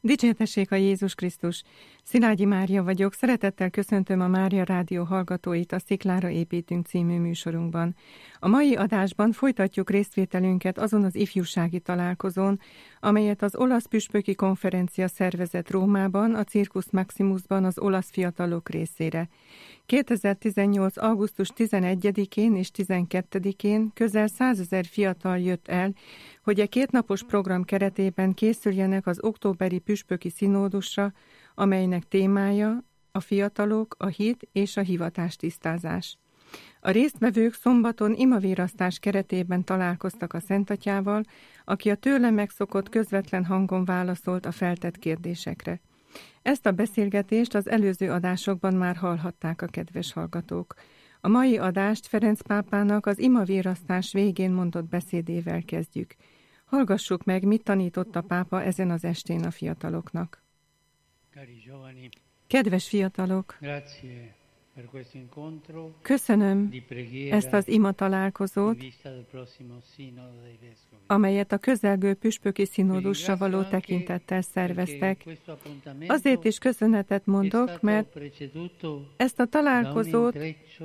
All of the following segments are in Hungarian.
Dicsértessék a Jézus Krisztus! Szilágyi Mária vagyok, szeretettel köszöntöm a Mária Rádió hallgatóit a Sziklára építünk című műsorunkban. A mai adásban folytatjuk részvételünket azon az ifjúsági találkozón, amelyet az Olasz Püspöki Konferencia szervezett Rómában, a Circus Maximusban az olasz fiatalok részére. 2018. augusztus 11-én és 12-én közel 100 000 fiatal jött el, hogy a kétnapos program keretében készüljenek az októberi püspöki színódusra, amelynek témája a fiatalok, a hit és a hivatástisztázás. A résztvevők szombaton imavérasztás keretében találkoztak a Szentatyával, aki a tőle megszokott közvetlen hangon válaszolt a feltett kérdésekre. Ezt a beszélgetést az előző adásokban már hallhatták a kedves hallgatók. A mai adást Ferenc pápának az imavérasztás végén mondott beszédével kezdjük. Hallgassuk meg, mit tanított a pápa ezen az estén a fiataloknak. Kedves fiatalok! Köszönöm ezt az ima találkozót, amelyet a közelgő püspöki színódusra való tekintettel szerveztek. Azért is köszönetet mondok, mert ezt a találkozót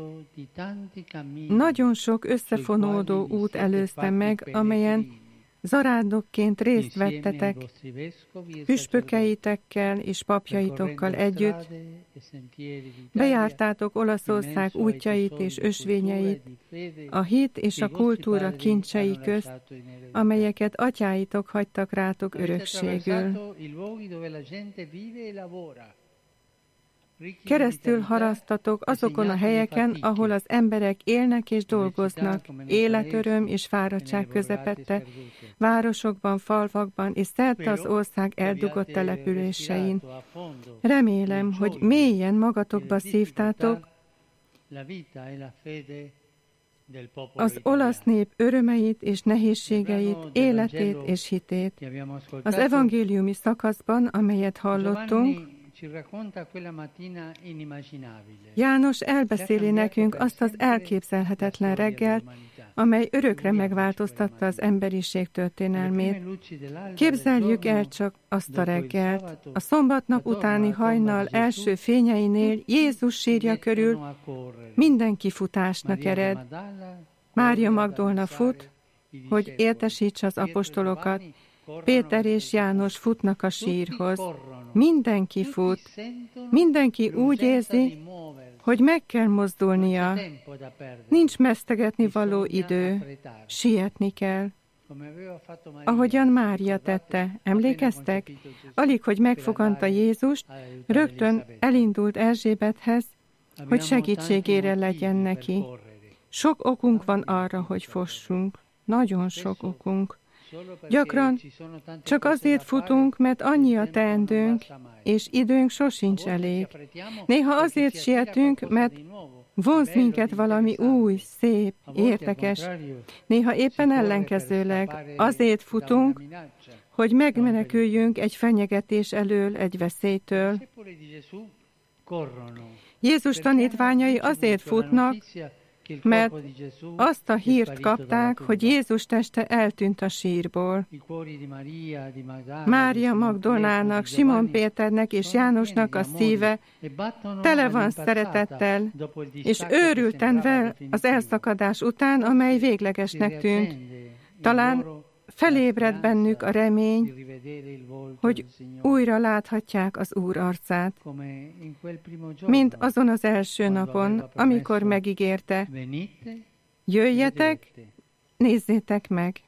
nagyon sok összefonódó út előzte meg, amelyen zarándokként részt vettetek püspökeitekkel és papjaitokkal együtt. Bejártátok Olaszország útjait és ösvényeit, a hit és a kultúra kincsei közt, amelyeket atyáitok hagytak rátok örökségül. Keresztül harasztatok azokon a helyeken, ahol az emberek élnek és dolgoznak, életöröm és fáradtság közepette, városokban, falvakban és szerte az ország eldugott településein. Remélem, hogy mélyen magatokba szívtátok az olasz nép örömeit és nehézségeit, életét és hitét. Az evangéliumi szakaszban, amelyet hallottunk, János elbeszéli nekünk azt az elképzelhetetlen reggelt, amely örökre megváltoztatta az emberiség történelmét. Képzeljük el csak azt a reggelt. A szombatnap utáni hajnal első fényeinél Jézus sírja körül mindenki futásnak ered. Mária Magdolna fut, hogy értesítse az apostolokat. Péter és János futnak a sírhoz. Mindenki fut. Mindenki úgy érzi, hogy meg kell mozdulnia. Nincs vesztegetni való idő. Sietni kell. Ahogyan Mária tette, emlékeztek? Alig, hogy megfoganta Jézust, rögtön elindult Erzsébethez, hogy segítségére legyen neki. Sok okunk van arra, hogy fossunk. Nagyon sok okunk. Gyakran csak azért futunk, mert annyi a teendőnk, és időnk sosincs elég. Néha azért sietünk, mert vonz minket valami új, szép, érdekes. Néha éppen ellenkezőleg azért futunk, hogy megmeneküljünk egy fenyegetés elől, egy veszélytől. Jézus tanítványai azért futnak, mert azt a hírt kapták, hogy Jézus teste eltűnt a sírból. Mária Magdolnának, Simon Péternek és Jánosnak a szíve tele van szeretettel, és őrülten vel az elszakadás után, amely véglegesnek tűnt. Talán felébred bennük a remény, hogy újra láthatják az Úr arcát. Mint azon az első napon, amikor megígérte, jöjjetek, nézzétek meg.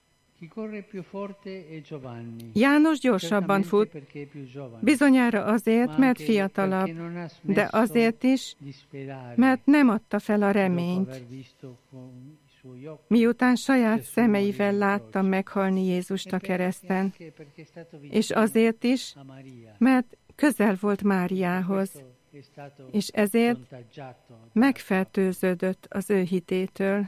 János gyorsabban fut, bizonyára azért, mert fiatalabb, de azért is, mert nem adta fel a reményt. Miután saját szemeivel látta meghalni Jézust a kereszten, és azért is, mert közel volt Máriához, és ezért megfertőződött az ő hitétől.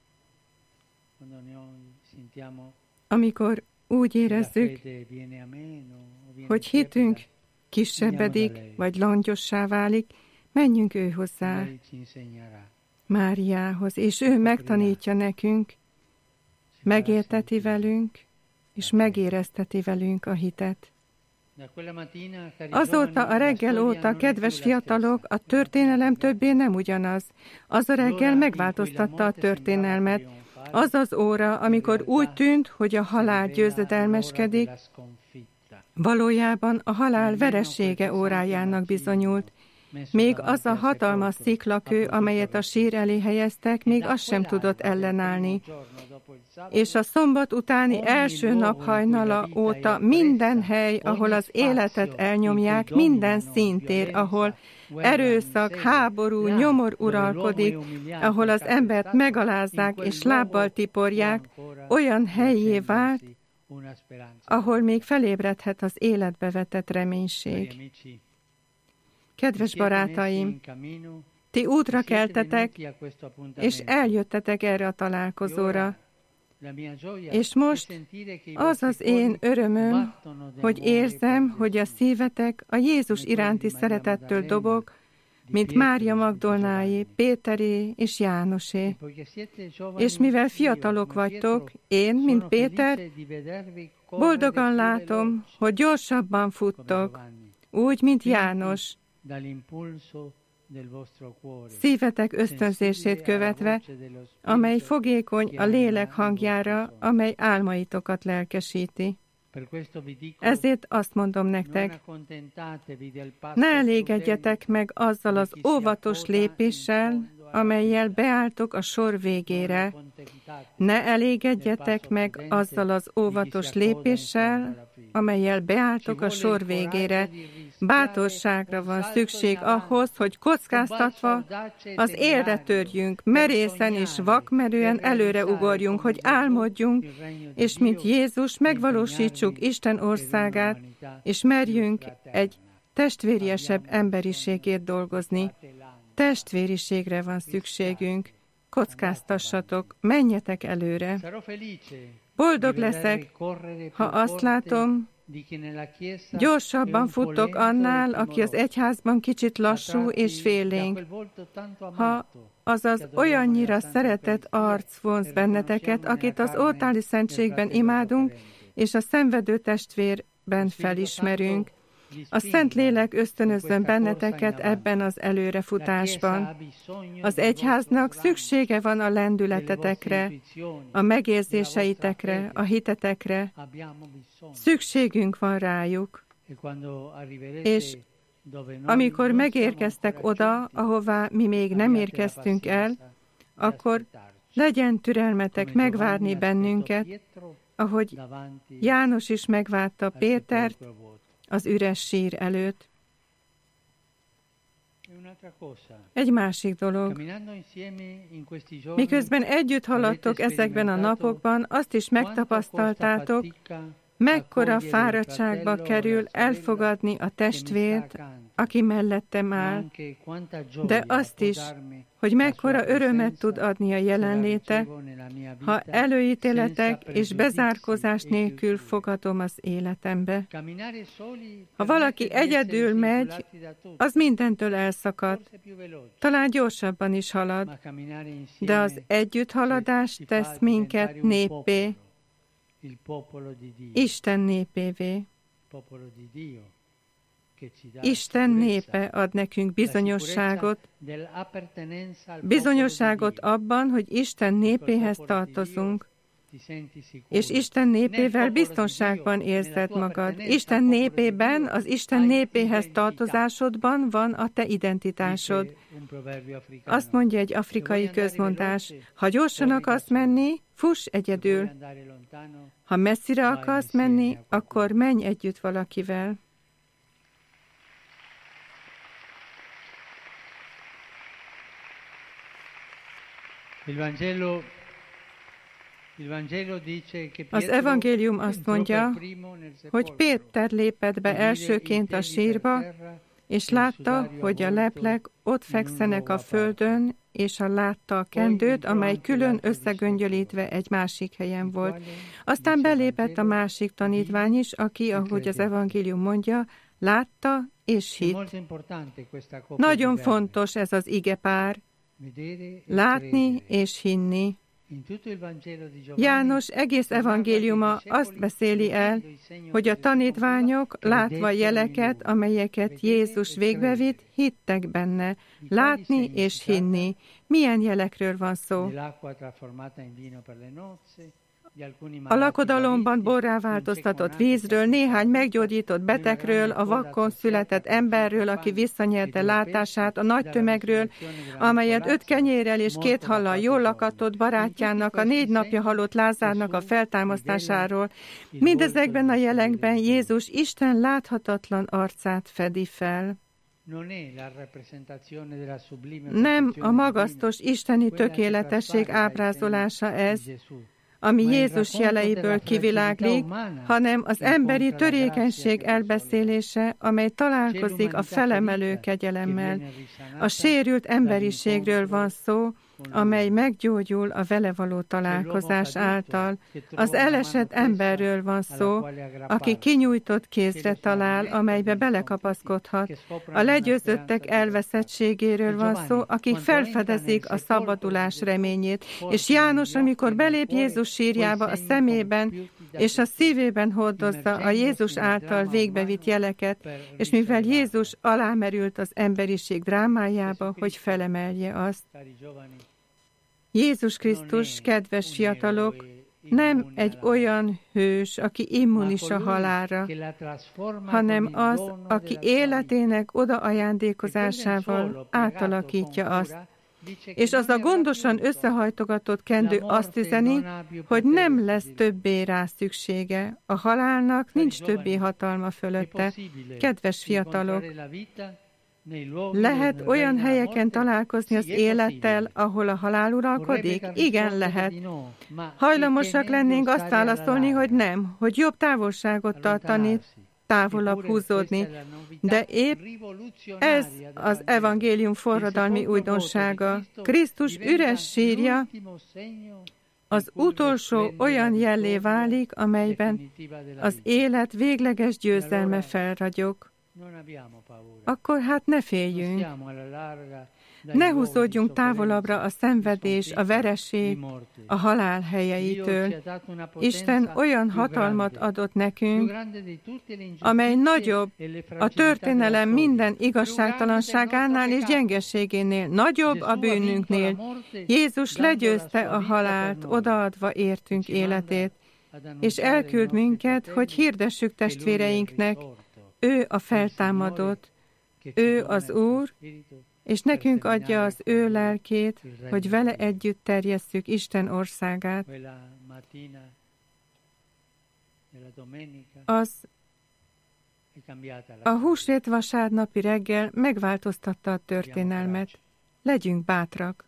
Amikor úgy érezzük, hogy hitünk kisebbedik, vagy langyossá válik, menjünk ő hozzá, Máriához, és ő megtanítja nekünk, megérteti velünk, és megérezteti velünk a hitet. Azóta a reggel óta, kedves fiatalok, a történelem többé nem ugyanaz. Az a reggel megváltoztatta a történelmet. Az az óra, amikor úgy tűnt, hogy a halál győzedelmeskedik, valójában a halál veresége órájának bizonyult. Még az a hatalmas sziklakő, amelyet a sír elé helyeztek, még azt sem tudott ellenállni. És a szombat utáni első nap hajnala óta minden hely, ahol az életet elnyomják, minden színtér, ahol erőszak, háború, nyomor uralkodik, ahol az embert megalázzák és lábbal tiporják, olyan hellyé vált, ahol még felébredhet az életbe vetett reménység. Kedves barátaim, ti útra keltetek, és eljöttetek erre a találkozóra. És most az az én örömöm, hogy érzem, hogy a szívetek a Jézus iránti szeretettől dobog, mint Mária Magdolnáé, Péteré és Jánosé. És mivel fiatalok vagytok, én, mint Péter, boldogan látom, hogy gyorsabban futtok, úgy, mint János, szívetek ösztönzését követve, amely fogékony a lélek hangjára, amely álmaitokat lelkesíti. Ezért azt mondom nektek, ne elégedjetek meg azzal az óvatos lépéssel, amellyel beálltok a sor végére. Ne elégedjetek meg azzal az óvatos lépéssel, amellyel beálltok a sor végére. Bátorságra van szükség ahhoz, hogy kockáztatva az élre törjünk, merészen és vakmerően előre ugorjunk, hogy álmodjunk, és mint Jézus megvalósítsuk Isten országát, és merjünk egy testvériesebb emberiségért dolgozni. Testvériségre van szükségünk. Kockáztassatok, menjetek előre. Boldog leszek, ha azt látom, gyorsabban futtok annál, aki az egyházban kicsit lassú és félénk. Ha azaz olyannyira szeretett arc vonz benneteket, akit az oltári szentségben imádunk, és a szenvedő testvérben felismerünk. A Szentlélek ösztönözzön benneteket ebben az előrefutásban. Az egyháznak szüksége van a lendületetekre, a megérzéseitekre, a hitetekre. Szükségünk van rájuk. És amikor megérkeztek oda, ahová mi még nem érkeztünk el, akkor legyen türelmetek megvárni bennünket, ahogy János is megvárta Pétert az üres sír előtt. Egy másik dolog. Miközben együtt haladtok ezekben a napokban, azt is megtapasztaltátok, mekkora fáradtságba kerül elfogadni a testvért, aki mellettem áll, de azt is, hogy mekkora örömet tud adni a jelenléte, ha előítéletek és bezárkózás nélkül fogadom az életembe. Ha valaki egyedül megy, az mindentől elszakad, talán gyorsabban is halad, de az együtthaladás tesz minket néppé, Isten népévé. Isten népe ad nekünk bizonyosságot abban, hogy Isten népéhez tartozunk, és Isten népével biztonságban érzed magad. Isten népében, az Isten népéhez tartozásodban van a te identitásod. Azt mondja egy afrikai közmondás, ha gyorsan akarsz menni, fuss egyedül. Ha messzire akarsz menni, akkor menj együtt valakivel. Az evangélium azt mondja, hogy Péter lépett be elsőként a sírba, és látta, hogy a leplek ott fekszenek a földön, és látta a kendőt, amely külön összegöngyölítve egy másik helyen volt. Aztán belépett a másik tanítvány is, aki, ahogy az evangélium mondja, látta és hitt. Nagyon fontos ez az igepár, látni és hinni. János egész evangéliuma azt beszéli el, hogy a tanítványok, látva jeleket, amelyeket Jézus végbevitt, hittek benne. Látni és hinni. Milyen jelekről van szó? A lakodalomban borrá változtatott vízről, néhány meggyógyított betegről, a vakon született emberről, aki visszanyerte látását, a nagy tömegről, amelyet 5 kenyérrel és 2 hallal jól lakatott barátjának, a 4 napja halott Lázárnak a feltámasztásáról. Mindezekben a jelekben Jézus Isten láthatatlan arcát fedi fel. Nem a magasztos isteni tökéletesség ábrázolása ez, ami Jézus jeleiből kiviláglik, hanem az emberi törékenység elbeszélése, amely találkozik a felemelő kegyelemmel. A sérült emberiségről van szó, amely meggyógyul a vele való találkozás által. Az elesett emberről van szó, aki kinyújtott kézre talál, amelybe belekapaszkodhat. A legyőzöttek elveszettségéről van szó, akik felfedezik a szabadulás reményét. És János, amikor belép Jézus sírjába, a szemében és a szívében hordozza a Jézus által végbevitt jeleket, és mivel Jézus alámerült az emberiség drámájába, hogy felemelje azt. Jézus Krisztus, kedves fiatalok, nem egy olyan hős, aki immunis a halálra, hanem az, aki életének odaajándékozásával átalakítja azt. És az a gondosan összehajtogatott kendő azt üzeni, hogy nem lesz többé rá szüksége. A halálnak nincs többé hatalma fölötte. Kedves fiatalok, lehet olyan helyeken találkozni az élettel, ahol a halál uralkodik? Igen, lehet. Hajlamosak lennénk azt válaszolni, hogy nem, hogy jobb távolságot tartani, távolabb húzódni. De épp ez az evangélium forradalmi újdonsága. Krisztus üres sírja az utolsó olyan jellé válik, amelyben az élet végleges győzelme felragyog. Akkor hát ne féljünk. Ne húzódjunk távolabbra a szenvedés, a vereség, a halál helyeitől. Isten olyan hatalmat adott nekünk, amely nagyobb a történelem minden igazságtalanságánál és gyengeségénél, nagyobb a bűnünknél. Jézus legyőzte a halált, odaadva értünk életét, és elküld minket, hogy hirdessük testvéreinknek, ő a feltámadott, ő az Úr, és nekünk adja az ő lelkét, hogy vele együtt terjesszük Isten országát. A húsvét vasárnapi reggel megváltoztatta a történelmet. Legyünk bátrak.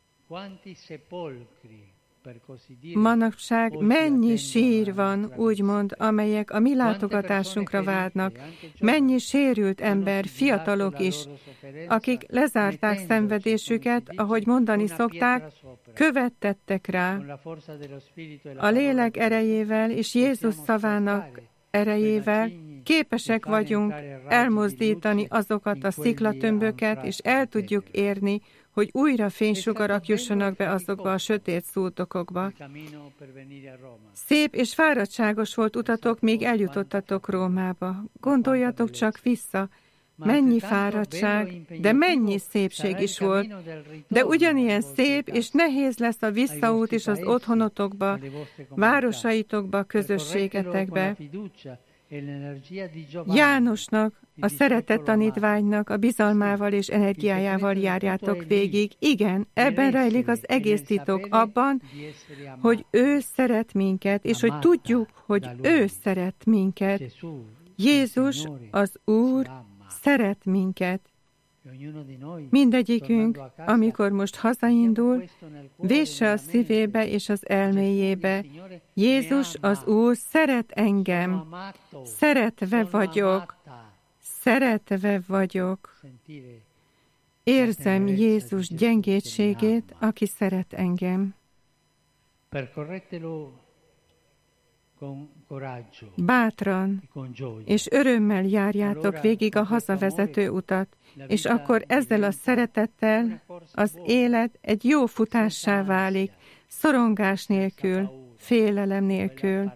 Manapság mennyi sír van, úgymond, amelyek a mi látogatásunkra várnak. Mennyi sérült ember, fiatalok is, akik lezárták szenvedésüket, ahogy mondani szokták, követ tettek rá. A lélek erejével és Jézus szavának erejével képesek vagyunk elmozdítani azokat a sziklatömböket, és el tudjuk érni, hogy újra fénysugarak jussanak be azokba a sötét szútokokba. Szép és fáradtságos volt utatok, míg eljutottatok Rómába. Gondoljatok csak vissza, mennyi fáradtság, de mennyi szépség is volt. De ugyanilyen szép és nehéz lesz a visszaút is az otthonotokba, városaitokba, közösségetekbe. Jánosnak, a szeretett tanítványnak a bizalmával és energiájával járjátok végig. Igen, ebben rejlik az egész titok, abban, hogy ő szeret minket, és hogy tudjuk, hogy ő szeret minket. Jézus, az Úr, szeret minket. Mindegyikünk, amikor most hazaindul, vésse a szívébe és az elméjébe. Jézus, az Úr, szeret engem. Szeretve vagyok. Szeretve vagyok. Érzem Jézus gyengétségét, aki szeret engem. Bátran és örömmel járjátok végig a hazavezető utat, és akkor ezzel a szeretettel az élet egy jó futássá válik. szorongás nélkül, félelem nélkül.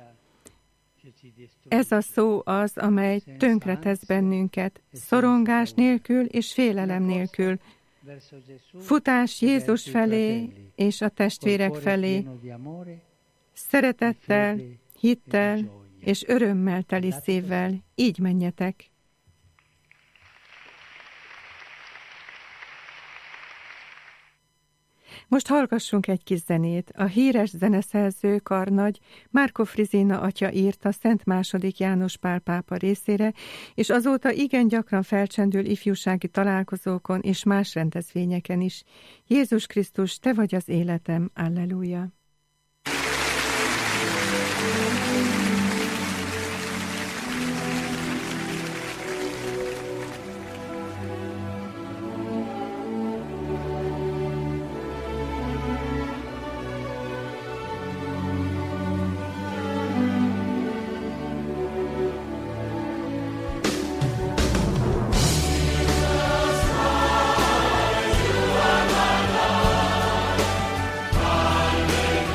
Ez a szó az, amely tönkretesz bennünket, szorongás nélkül és félelem nélkül. Futás Jézus felé és a testvérek felé, szeretettel, hittel és örömmel teli szívvel, így menjetek. Most hallgassunk egy kis zenét. A híres zeneszerző karnagy Márko Frizina atya írta Szent II. János Pál pápa részére, és azóta igen gyakran felcsendül ifjúsági találkozókon és más rendezvényeken is. Jézus Krisztus, te vagy az életem, alleluja! Alleluia.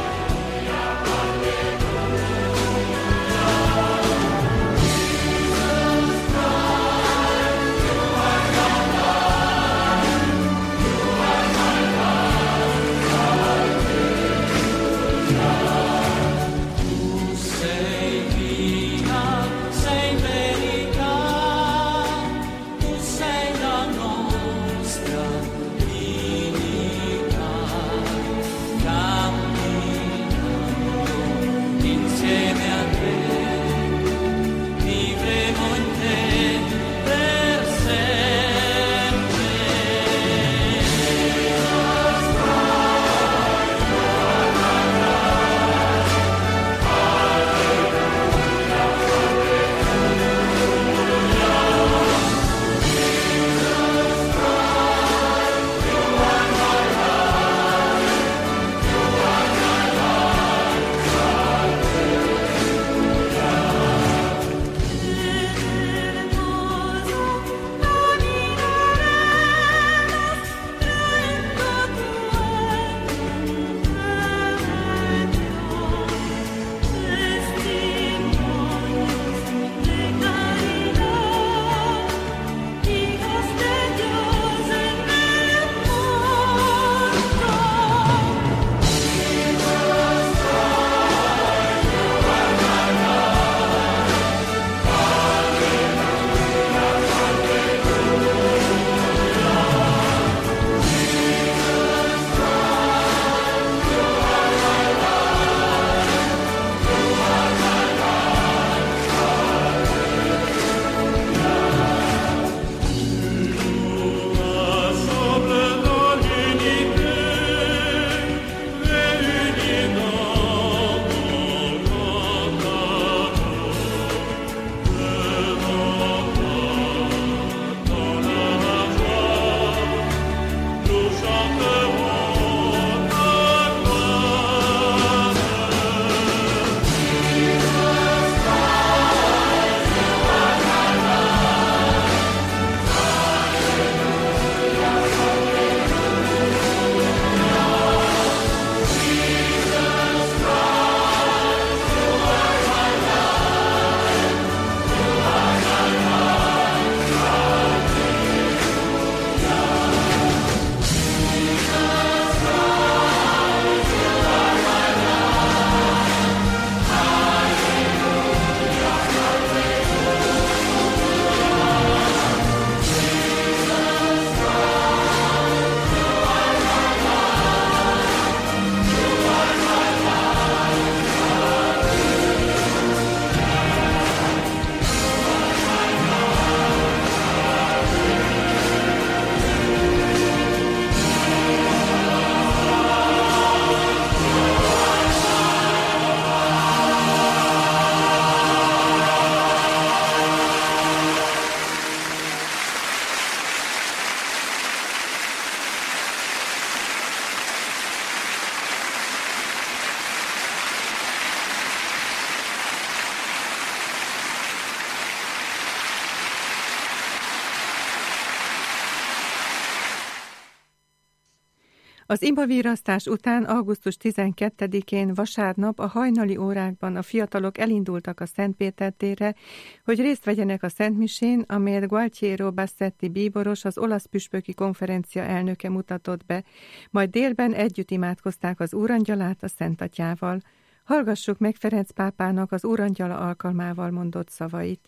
Az imavirasztás után augusztus 12-én vasárnap a hajnali órákban a fiatalok elindultak a Szent Péter térre, hogy részt vegyenek a szentmisén, amelyet Gualtiero Bassetti bíboros, az olasz püspöki konferencia elnöke mutatott be, majd délben együtt imádkozták az Úrangyalát a Szent Atyával. Hallgassuk meg Ferenc pápának az Úrangyala alkalmával mondott szavait.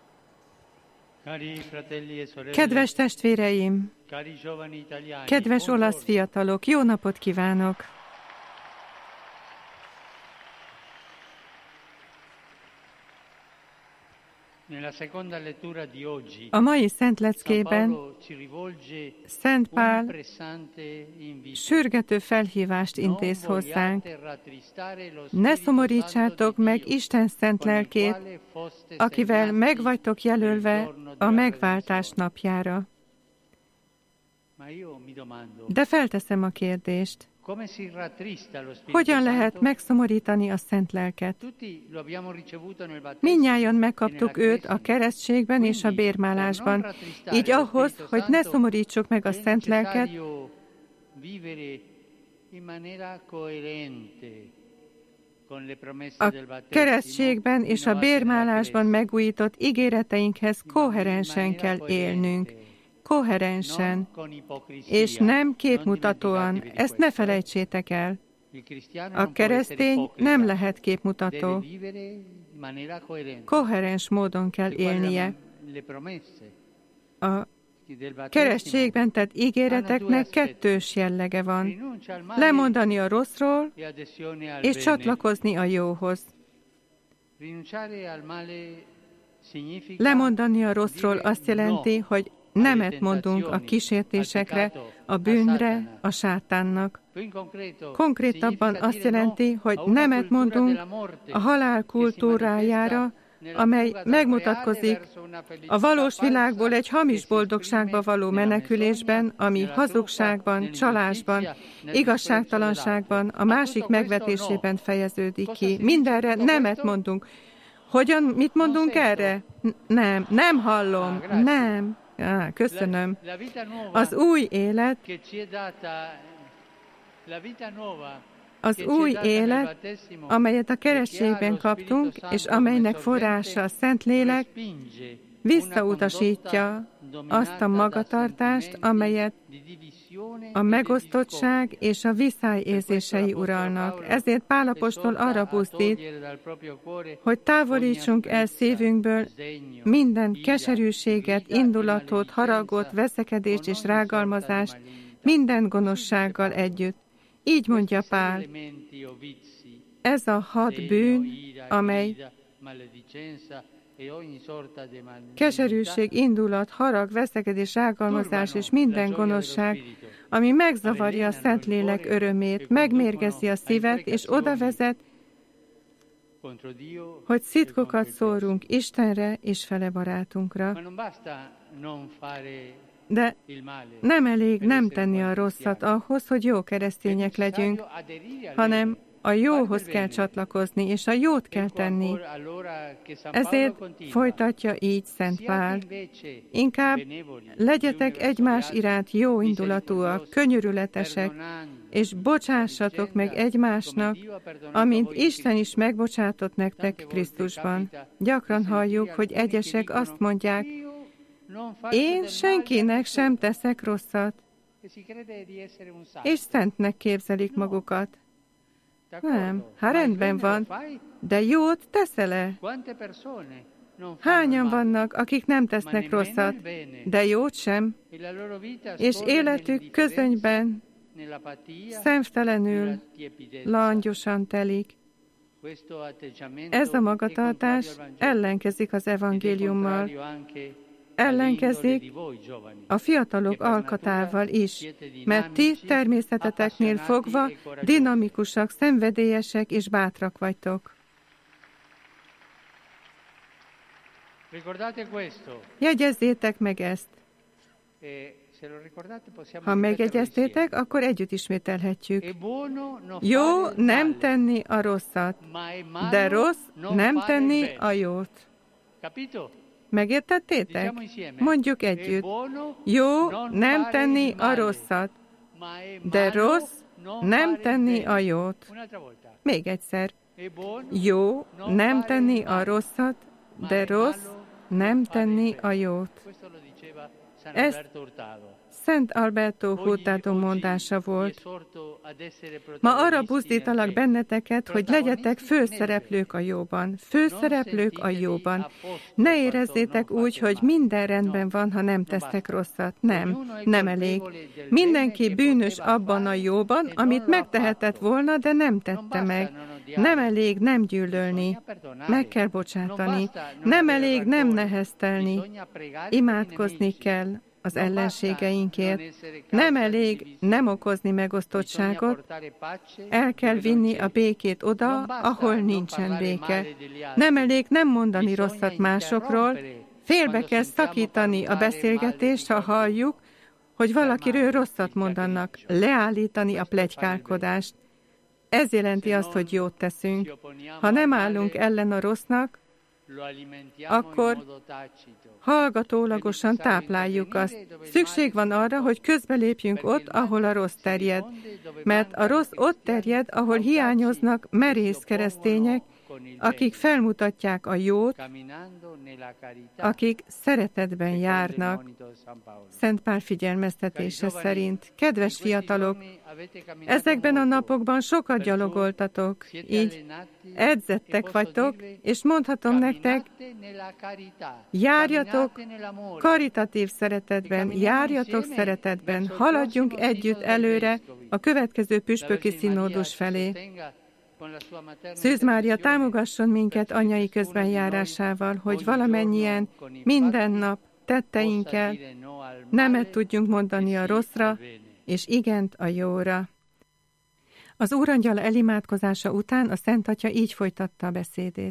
Kedves testvéreim, kedves olasz fiatalok, jó napot kívánok! A mai Szent Leckében Szent Pál sürgető felhívást intéz hozzánk. Ne szomorítsátok meg Isten szent lelkét, akivel meg vagytok jelölve a megváltás napjára. De felteszem a kérdést. Hogyan lehet megszomorítani a szent lelket? Mindnyájan megkaptuk őt a keresztségben és a bérmálásban, így ahhoz, hogy ne szomorítsuk meg a szent lelket, a keresztségben és a bérmálásban megújított ígéreteinkhez koherensen kell élnünk. Koherensen, és nem képmutatóan, ezt ne felejtsétek el. A keresztény nem lehet képmutató. Koherens módon kell élnie. A keresztségben tett ígéreteknek kettős jellege van. Lemondani a rosszról, és csatlakozni a jóhoz. Lemondani a rosszról azt jelenti, hogy nemet mondunk a kísértésekre, a bűnre, a sátánnak. Konkrétabban azt jelenti, hogy nemet mondunk a halál kultúrájára, amely megmutatkozik a valós világból egy hamis boldogságba való menekülésben, ami hazugságban, csalásban, igazságtalanságban, a másik megvetésében fejeződik ki. Mindenre nemet mondunk. Hogyan, mit mondunk erre? Nem hallom, nem. Köszönöm. Az új élet, amelyet a keresztségben kaptunk, és amelynek forrása a Szentlélek, visszautasítja azt a magatartást, amelyet a megosztottság és a viszály érzései uralnak. Ezért Pál apostol arra buzdít, hogy távolítsunk el szívünkből minden keserűséget, indulatot, haragot, veszekedést és rágalmazást, minden gonoszsággal együtt. Így mondja Pál. Ez a 6 bűn, amely keserűség, indulat, harag, veszekedés, rágalmazás és minden gonoszság, ami megzavarja a Szentlélek örömét, megmérgezi a szívet, és oda vezet, hogy szitkokat szórunk Istenre és fele barátunkra. De nem elég nem tenni a rosszat ahhoz, hogy jó keresztények legyünk, hanem a jóhoz kell csatlakozni, és a jót kell tenni. Ezért folytatja így Szent Pál. Inkább legyetek egymás iránt jó indulatúak, könyörületesek, és bocsássatok meg egymásnak, amint Isten is megbocsátott nektek Krisztusban. Gyakran halljuk, hogy egyesek azt mondják, én senkinek sem teszek rosszat, és szentnek képzelik magukat. Nem, rendben van, de jót teszel-e? Hányan vannak, akik nem tesznek rosszat, de jót sem, és életük közönyben, szemtelenül, langyosan telik. Ez a magatartás ellenkezik az evangéliummal, ellenkezik a fiatalok alkatával is, mert ti természeteteknél fogva dinamikusak, szenvedélyesek és bátrak vagytok. Jegyezzétek meg ezt. Ha megjegyeztétek, akkor együtt ismételhetjük. Jó nem tenni a rosszat, de rossz nem tenni a jót. Megértettétek? Mondjuk együtt. Jó nem tenni a rosszat, de rossz nem tenni a jót. Még egyszer. Jó nem tenni a rosszat, de rossz nem tenni a jót. Ez Szent Alberto Hurtado mondása volt. Ma arra buzdítalak benneteket, hogy legyetek főszereplők a jóban. Főszereplők a jóban. Ne érezzétek úgy, hogy minden rendben van, ha nem tesztek rosszat. Nem elég. Mindenki bűnös abban a jóban, amit megtehetett volna, de nem tette meg. Nem elég nem gyűlölni. Meg kell bocsátani. Nem elég nem neheztelni. Imádkozni kell az ellenségeinkért. Nem elég nem okozni megosztottságot, el kell vinni a békét oda, ahol nincsen béke. Nem elég nem mondani rosszat másokról, félbe kell szakítani a beszélgetést, ha halljuk, hogy valakiről rosszat mondanak, leállítani a pletykálkodást. Ez jelenti azt, hogy jót teszünk. Ha nem állunk ellen a rossznak, akkor hallgatólagosan tápláljuk azt. Szükség van arra, hogy közbelépjünk ott, ahol a rossz terjed. Mert a rossz ott terjed, ahol hiányoznak merész keresztények, akik felmutatják a jót, akik szeretetben járnak. Szent Pál figyelmeztetése szerint. Kedves fiatalok, ezekben a napokban sokat gyalogoltatok, így edzettek vagytok, és mondhatom nektek, járjatok karitatív szeretetben, járjatok szeretetben, haladjunk együtt előre a következő püspöki színódus felé. Szűz Mária támogasson minket anyai közbenjárásával, hogy valamennyien minden nap tetteinkkel nemet tudjunk mondani a rosszra, és igent a jóra. Az Úrangyal elimádkozása után a Szent Atya így folytatta a beszédét.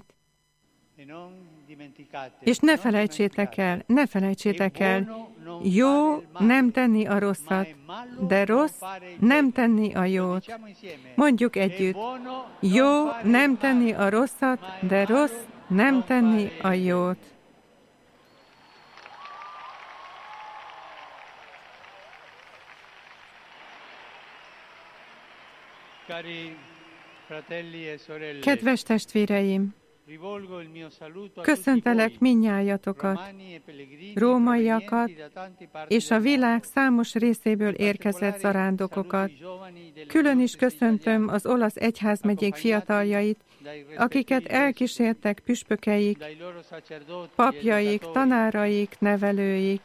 És ne felejtsétek el, jó nem tenni a rosszat, de rossz nem tenni a jót. Mondjuk együtt, jó nem tenni a rosszat, de rossz nem tenni a jót. Kedves testvéreim, köszöntelek mindnyájatokat, rómaiakat és a világ számos részéből érkezett zarándokokat. Külön is köszöntöm az olasz egyházmegyék fiataljait, akiket elkísértek püspökeik, papjaik, tanáraik, nevelőik.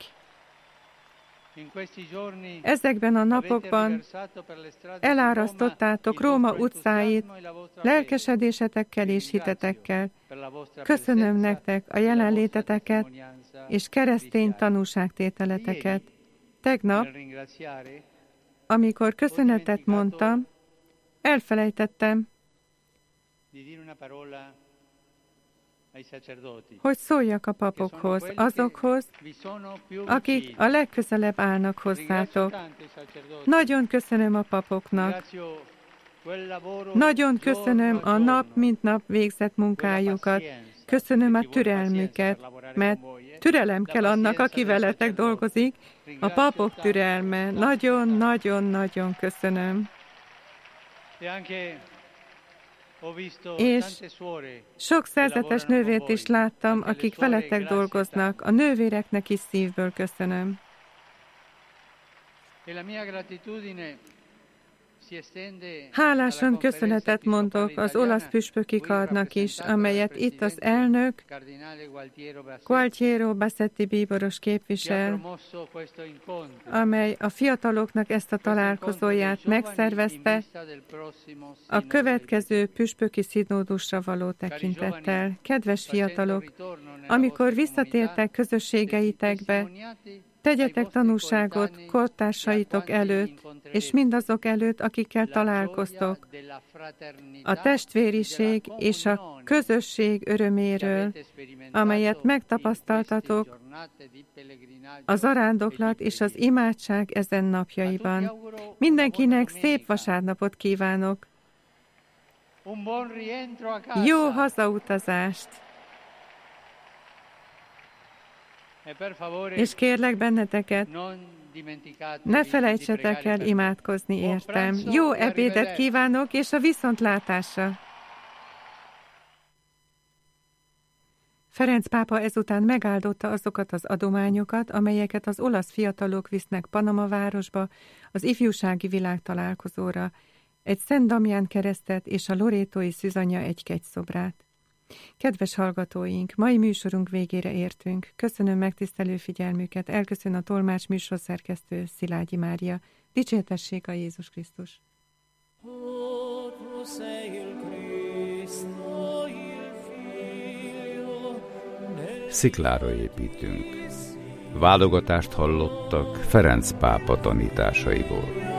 Ezekben a napokban elárasztottátok Róma utcáit lelkesedésetekkel és hitetekkel. Köszönöm nektek a jelenléteteket és keresztény tanúságtételeteket. Tegnap, amikor köszönetet mondtam, elfelejtettem, hogy szóljak a papokhoz, azokhoz, akik a legközelebb állnak hozzátok. Nagyon köszönöm a papoknak. Nagyon köszönöm a nap mint nap végzett munkájukat. Köszönöm a türelmüket, mert türelem kell annak, aki veletek dolgozik. A papok türelme. Nagyon köszönöm. És sok szerzetes nővért is láttam, akik veletek dolgoznak. A nővéreknek is szívből köszönöm. Hálásan köszönetet mondok az olasz püspöki karnak is, amelyet itt az elnök, Gualtiero Bassetti bíboros képvisel, amely a fiataloknak ezt a találkozóját megszervezte a következő püspöki színódusra való tekintettel. Kedves fiatalok, amikor visszatértek közösségeitekbe, tegyetek tanúságot kortársaitok előtt, és mindazok előtt, akikkel találkoztok, a testvériség és a közösség öröméről, amelyet megtapasztaltatok a zarándoklat és az imádság ezen napjaiban. Mindenkinek szép vasárnapot kívánok! Jó hazautazást! És kérlek benneteket, ne felejtsetek el imádkozni értem. Jó ebédet kívánok, és a viszontlátásra! Ferenc pápa ezután megáldotta azokat az adományokat, amelyeket az olasz fiatalok visznek Panama városba, az ifjúsági világtalálkozóra, egy Szent Damján keresztet és a lorétói szűzanya egy kegyszobrát. Kedves hallgatóink, mai műsorunk végére értünk. Köszönöm megtisztelő figyelmüket, elköszön a tolmács műsorszerkesztő Szilágyi Mária. Dicsértessék a Jézus Krisztus! Sziklára építünk. Válogatást hallottak Ferenc pápa tanításaiból.